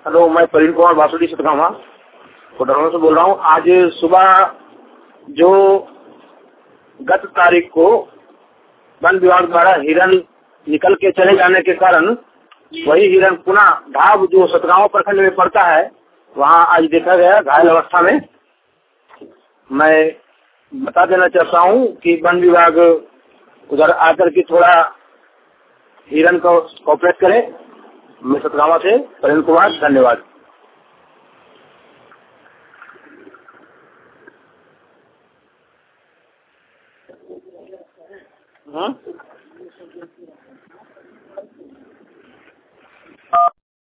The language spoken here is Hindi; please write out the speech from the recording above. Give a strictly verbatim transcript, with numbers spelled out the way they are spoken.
हेलो, मैं प्रवीण कुमार बासुड़ी सतगावा कोडरमा से बोल रहा हूँ। आज सुबह जो गत तारीख को वन विभाग द्वारा हिरन निकल के चले जाने के कारण वही हिरन पुनः ढाब जो सतगावा प्रखंड में पड़ता है वहाँ आज देखा गया घायल अवस्था में। मैं बता देना चाहता हूँ कि वन विभाग उधर आकर के थोड़ा हिरन को कॉपरेट करे। मैं सतगावा से प्रवीण कुमार, धन्यवाद। हाँ?